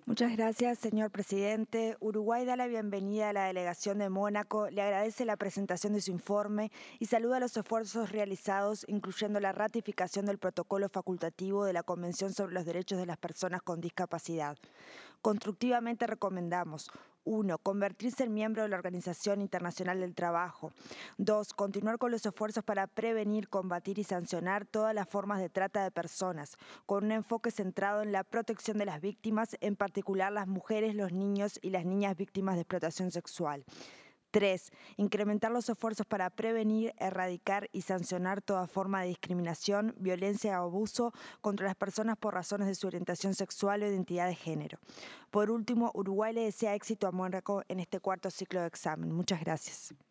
Muchas gracias, señor presidente. Uruguay da la bienvenida a la delegación de Mónaco, le agradece la presentación de su informe y saluda los esfuerzos realizados, incluyendo la ratificación del protocolo facultativo de la Convención sobre los Derechos de las Personas con Discapacidad. Constructivamente recomendamos: 1. Convertirse en miembro de la Organización Internacional del Trabajo. 2. Continuar con los esfuerzos para prevenir, combatir y sancionar todas las formas de trata de personas, con un enfoque centrado en la protección de las víctimas, en particular las mujeres, los niños y las niñas víctimas de explotación sexual. 3. Incrementar los esfuerzos para prevenir, erradicar y sancionar toda forma de discriminación, violencia o abuso contra las personas por razones de su orientación sexual o identidad de género. Por último, Uruguay le desea éxito a Mónaco en este cuarto ciclo de examen. Muchas gracias.